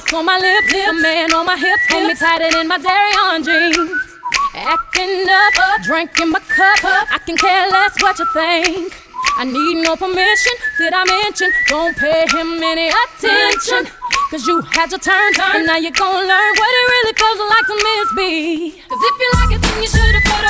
sauce on my lips, a man on my hips, hold me tighter than my dairy on jeans. Acting up, drinking my cup, I can care less what you think. I need no permission, did I mention? Don't pay him any attention. Cause you had your turn, and now you're gonna learn what it really feels like to miss me. Cause if you like it, then you should've put